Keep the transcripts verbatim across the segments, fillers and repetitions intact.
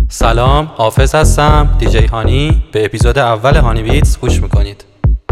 سلام، حافظ هستم، دیجی هانی. به اپیزود اول هانی بیتس گوش میکنید.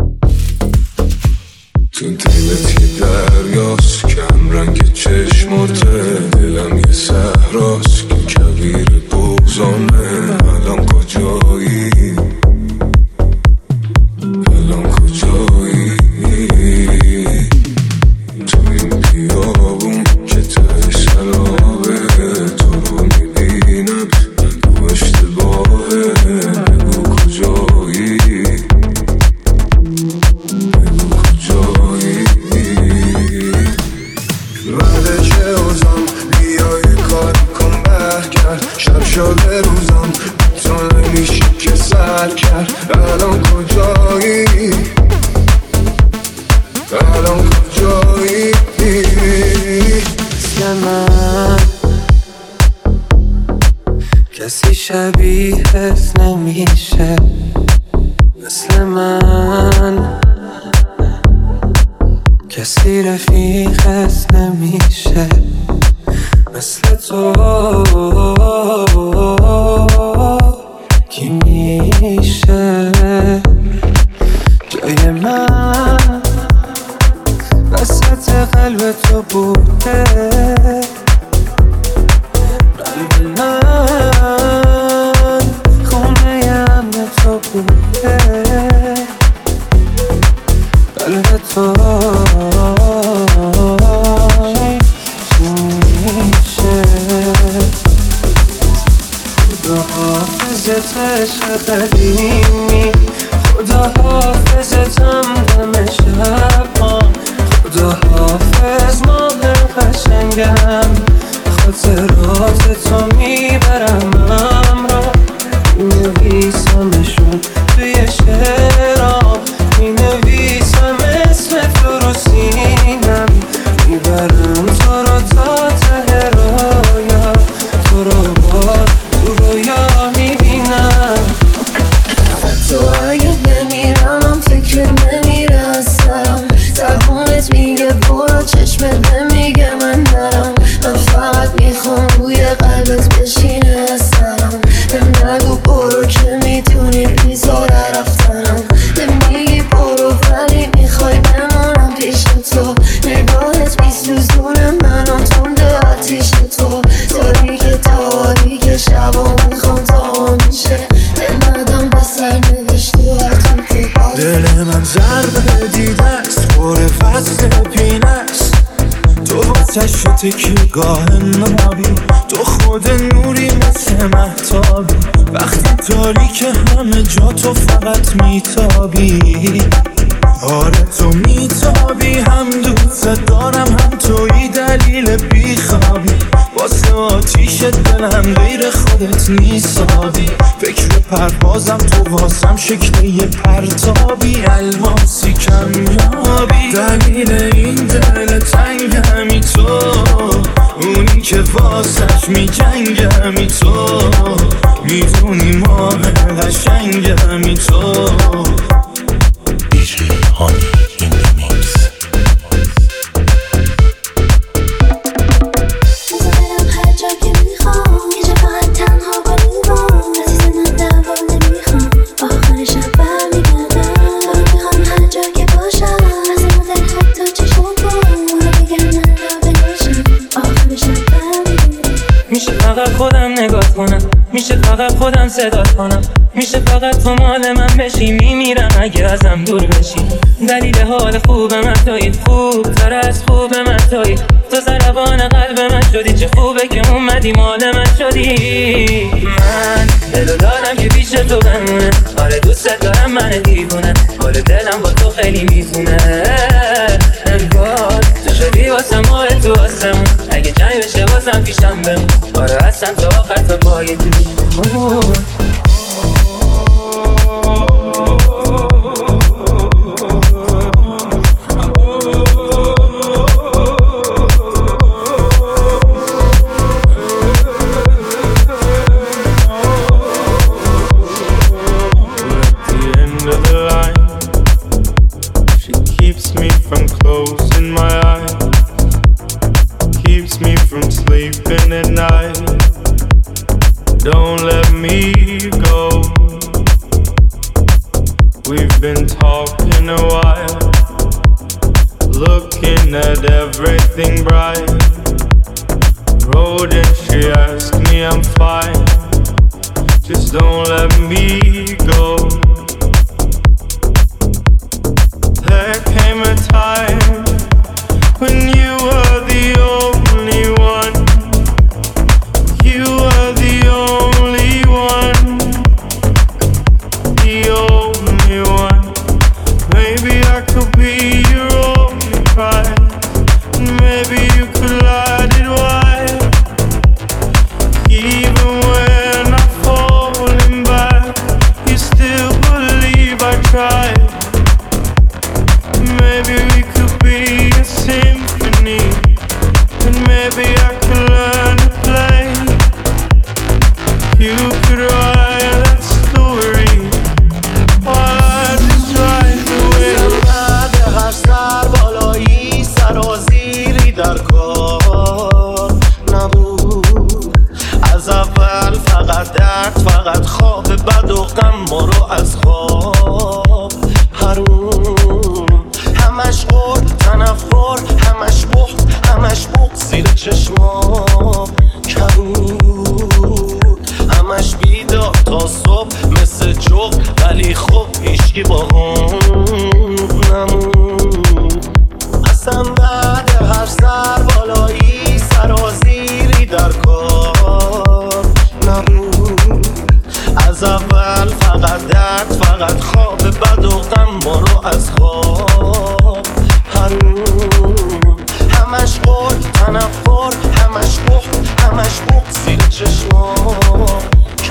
تو دلت یه دریاست کم رنگ چشماته، دلم یه صحراست که کویر بغضامه. الان کجایی؟ الان کجایی؟ تو این بیابون که ته شرابه، تو رو میبینم نگو اشتباهه. نگو کجایی؟ نگو کجایی؟ بعد چه اوزم بیای کار کن برگرد، شب شده روزم تو نمیشی که سر کرد. الان کجایی؟ الان کجایی؟ مثل من کسی شبیهت نمیشه، مثل من کسی رفیقت نمیشه، مثل تو کی میشه جای من وسط قلب تو بوده. قلب من خونه امن تو بوده، قلب تو میشه. خدا حافظت عشق قدیمی، خدا حافظتم دم شب‌ها، خدا حافظ ماه قشنگم، خاطرات تو میبرم همراه. مینویسمشون توی شعرام، مینویسم اسم تو رو سینم، میبرم تو رو تا ته رویا، تو رو باز تو رویا میبینم. تو اگه بمیرم فکرت نمیرسم، زبونت میگه برو چشمت نمیگه من نرم. من فقط میخوام روی قلبت بشینه سرم. به نگو برو که میتونی بیزاره رفتنم، نمیگی برو ولی میخوای بمونم پیش تو. نگاهت میسوزونه منو تنده آتیش تو، تاریک تاریک شبا میخوام تا میشه دلمدم به سر نوشتی و دل من ضربه دیده است، خوره فصل پینست. تو واسه شده که گاه نابی، تو خود نوری مثل مهتابی. وقتی تاریک همه جا تو فقط میتابی. آره تو میتابی، هم دوست دارم هم توی دلیل بیخوابی. واسه آتیش دلم غیر خودت نیسابی. فکر پروازم تو واسم شکل یه پرتابی، الماسی کمیابی. دلیل این دل تنگ همی تو، اونی که واسش میجنگ همی تو. میدونی ماه قشنگ همی تو. دیجی هانی این میکس. میشه فقط خودم نگاه کنم، میشه فقط خودم صدا کنم، میشه فقط تو مال من بشی. میمیرم اگه ازم دور بشی. دلیل حال خوب من تویی، خوب تر از خوب من تویی. تو ضربان قلب من شدی، چه خوبه که اومدی مال من شدی. من دلو دارم که پیش تو بمونه، آره دوست دارم من دیوونه. حال دلم با تو خیلی میزونه، انگار تو شدی واسم ماه تو آسمون. اگه جنگ بشه واسم پیشم بمون، آره هستم تا آخر تا پای تو. don't let me go. We've been talking a while, looking at everything bright. Road and she asked me I'm fine, just don't let me go. There came a time when you were the only one. You were the only one, the only one. Maybe I could be your only prize, and maybe you could light it wide. Even when I'm falling back, you still believe I tried. Maybe we could be a symphony, and maybe I could learn to play. You could write that story while I just ride the wave. بعد هر سر بالایی سرازیری در کار نبود. از اول فقط درد، فقط خواب بد و غم ما رو از خواب حروم. همش غر، تنفر، همش بخت، همش بغض زیر چشمام کبود. همش بیدار تا صبح مثل جغ، ولی خب هیچکی با هم نمود. اصلا بعد هر سر بالایی سرازیری در کار نبود. از اول فقط درد، فقط خواب بد و غم ما رو از خواب حروم. همش غر، تنفر، همش بخت، همش بغض زیر چشمام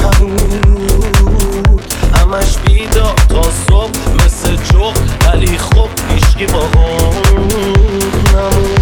کبود. همش بیدار تا صبح مثل جغ، ولی خب هیچکی با هم نمود.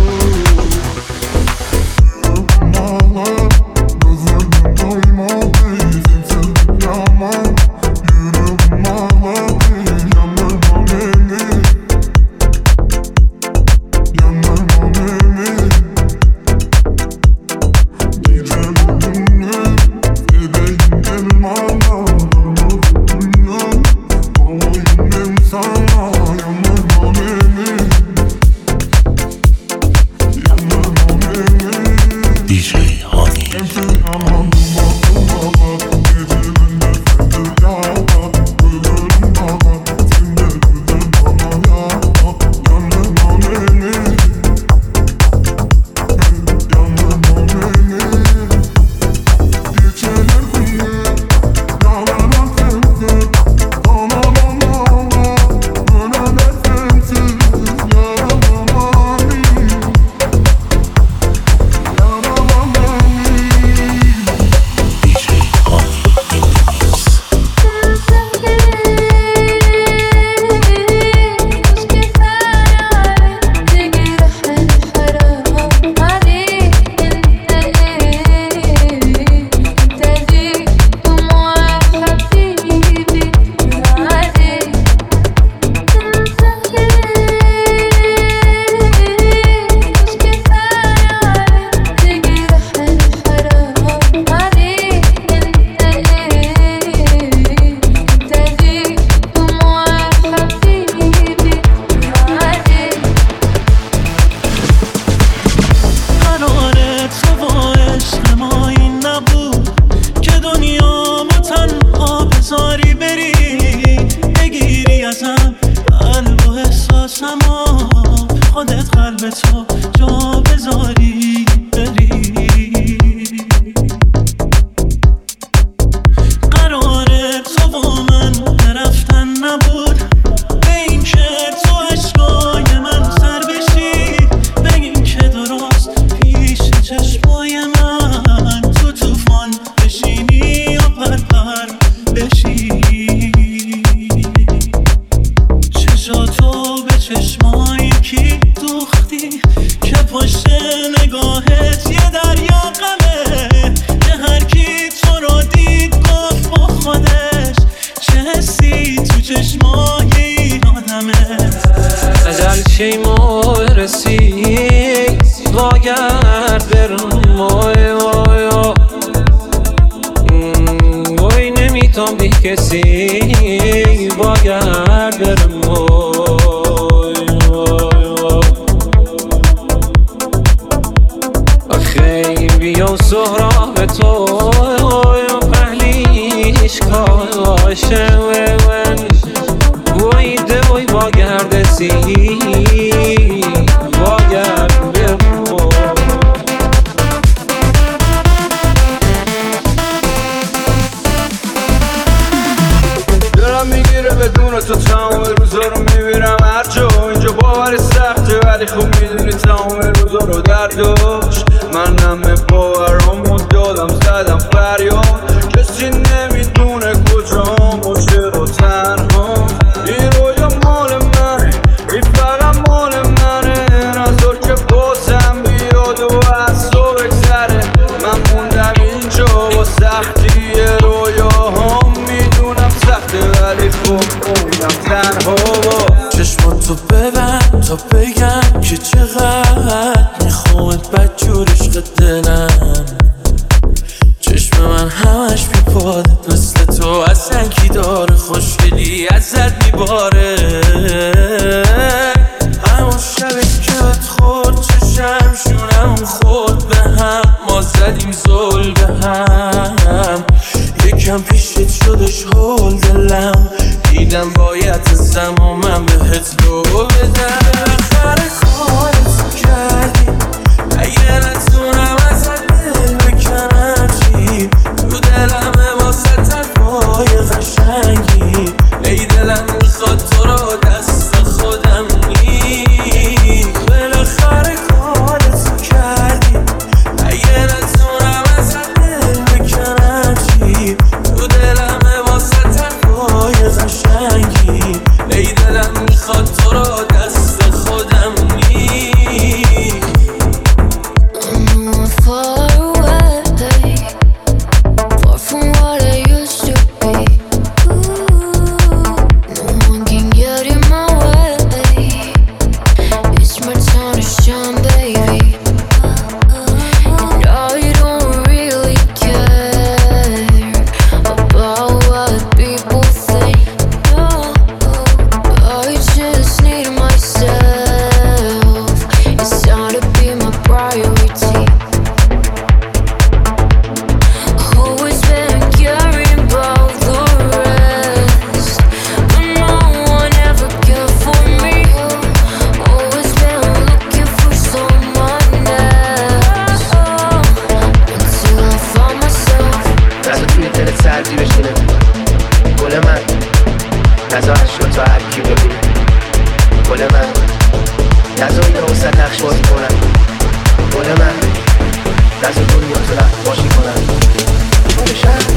چشاتو به چشمای کی دوختی تو بی کسی باید برم خیلی و سهراب تو پهلیش کاشه من وایده وای باگردسی باگرد برم دارم میگیره بدون تو تمام روزا رو میبینم هر جا اینجا باوری سخته ولی خوب میدونی تمام روزا رو درداش من همه باورامو دادم زدم فریاد کسی نمیدونه کجام و چرا تنها این رویا مال منه این فقط مال منه نظر که بازم بیاد و از تو بگذره من موندم اینجا با سختی رویاهام میدونم سخته ولی خوب موندم تنها چشماتو ببند تا بگم که چقدر میخوامت بدجور عشق دلم چشم من همش بیپادت مثل تو اصلا کی داره خوشگلی ازت میباره همون شبی که بهت خورد چشم شونم خورد به هم ما زدیم زل به هم یکم پیشت شدش هول دلم دیدم باید زمان من بهت رو بدم آخر کارت کردی اگه نتونم ازت دل بکنم چی تو دلمه واسه تنهای قشنگی ای دلم میخواد تو رو دست خودم نی بالاخره کارت کردی اگه نتونم ازت دل بکنم چی تو دلمه واسه تنهای قشنگی ای دلم میخواد تو رو دست خودم نی I'm far away, far from what I used to be. No one can get in my way. It's my time to shine, baby. And I don't really care about what people think. No, I just need myself. It's time to be my priority. Always been caring about the rest, but no one ever cared for me. Always been looking for someone else, until I found myself. نزا توی دلت سردی بشینه گل من نزا عشق تو هرکی ببینه گل من نزا اینا وسط نقش بازی کنن گل من نزا دنیا تو رفت باشی کنن گل شهر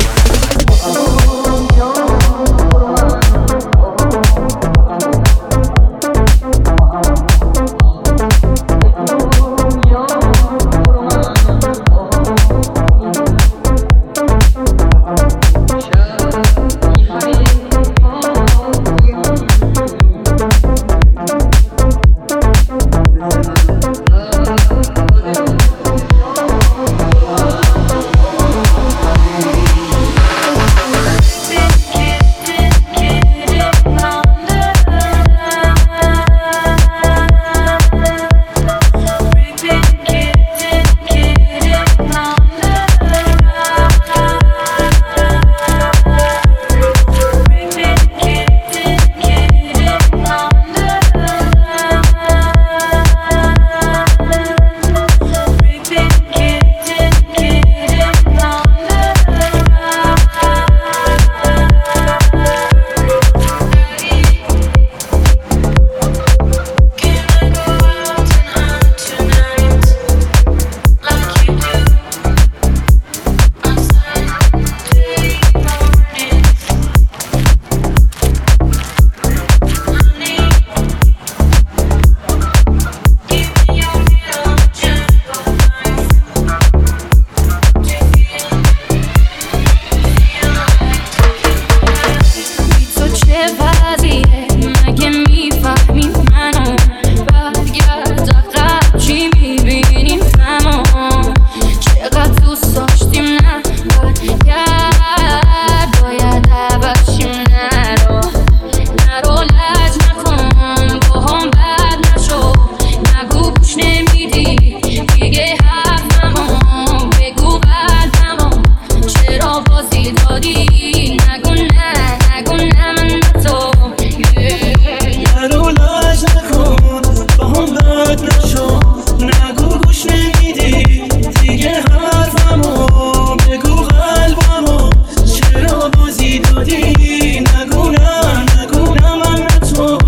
چرا بازی دادی؟ نگو نه نگو نه من تو نرو لاش نکن با هم بد نشو نگو گوش نمیدی دیگه حرفمو بگو قلبمو چرا بازی دادی؟ نگو نه نگو نه من تو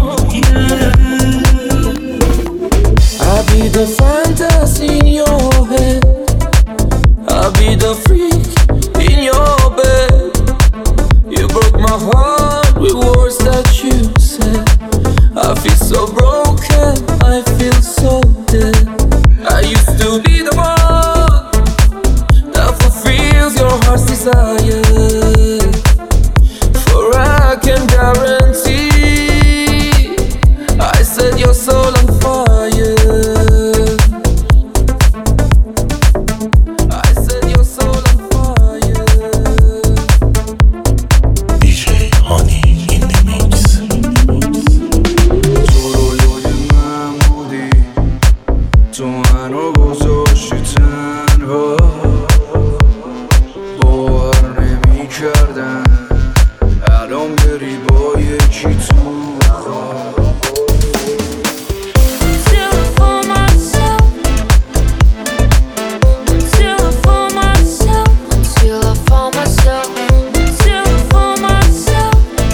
I be the fantasy in your head I be the freak in your bed You broke my heart with words that you said I feel so broken, I feel so dead I used to be the one that fulfills your heart's desire For I can guarantee I set your soul on fire I set your soul on fire دی جی هانی in the mix تو رویای من بودی تو منو گذاشتی تنها باور نمی کردم الان بری با یکی تو خواب Till I find myself Till I find myself Till I find myself Till I find myself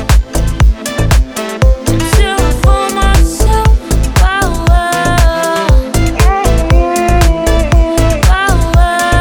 Till I find myself Wow wow Wow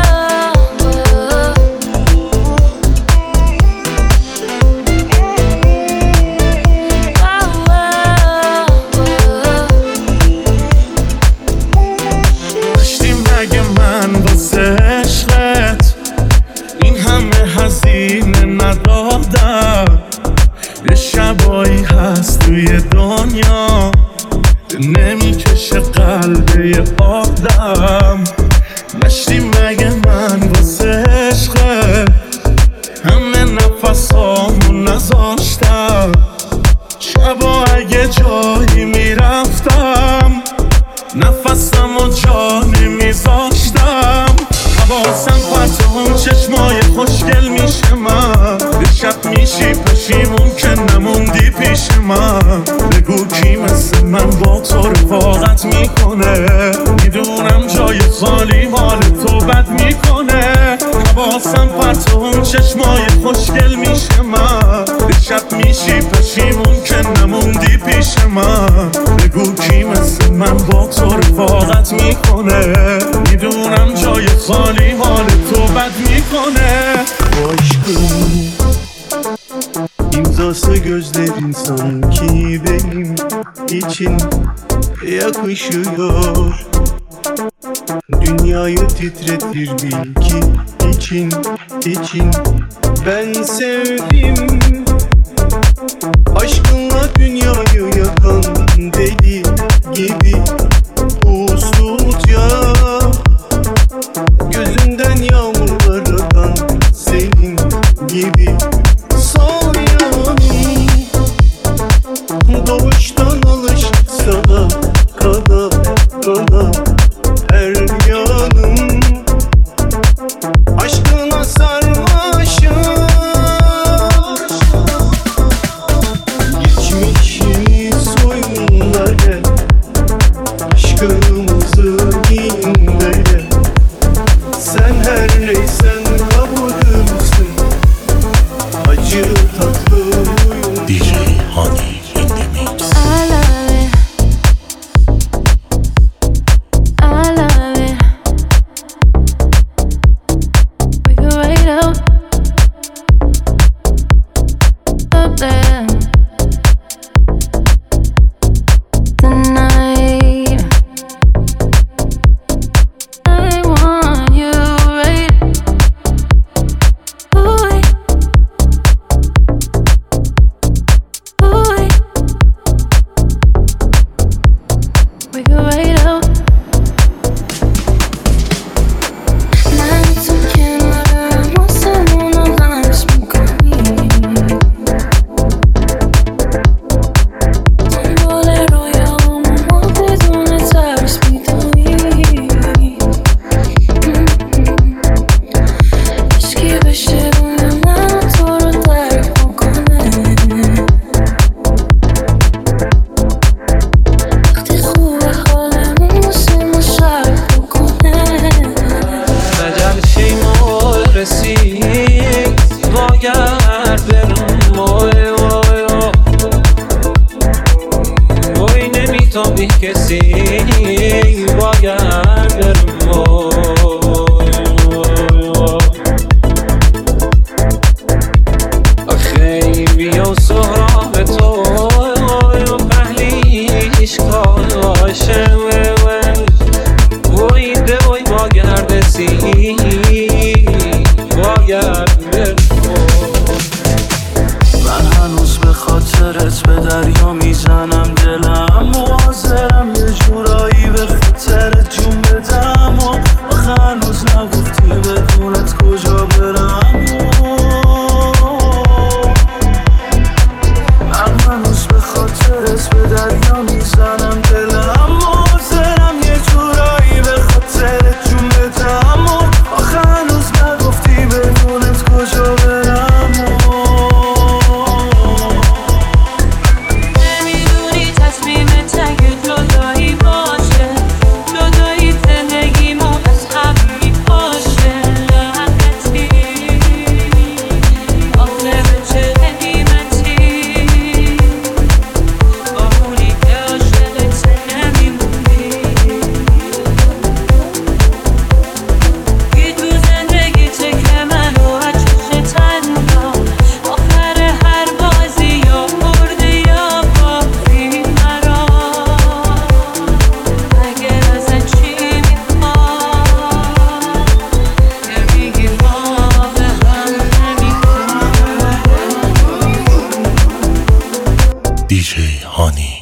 داشتی مگه من واسه عشقت این همه هزینه ندادم یه شبایی هست توی دنیا نمیکشه قلب یه آدم داشتی مگه من واسه عشقت همه نفسامو نذاشتم شبا اگه جایی میرفتم نفسم و جا نمیذاشتم حواسم پرت اون چشمای خوشگل میشه من به شب میشی پشیمون که نموندی پیش من بگو کی مثل من با تو رفاقت میکنه میدونم جای خالی مال تو بد میکنه حواسم پرت اون چشمای خوشگل میشه من به شب میشی پشیمون که نموندی پیش من بگو کی مثل من با تو رفاقت میکنه میدونم جای خالی حال تو bad میکنه Aşkım imzası gözlerin sanki benim için yakışıyor Dünyayı titretir bil ki için için ben sevdim Aşkınla dünyayı yakan deli gibi usulca Gözünden yağmurlar akan senin gibi Sol yanım doğuştan alışık sana Kana kana her yanım Aşkına sarmaşım Geçmişimi soyunlar gel Aşkımızı dinle gel Sen her neysen kabulümsün Acı tatlı uyum دی جی هانی in the mix I love it I love it We go right out Up there Tonight I want you right Ooh, ooh We go right out 난 어떻게 말을 못 사는 넌 알고 싶은 거니 دی جی هانی.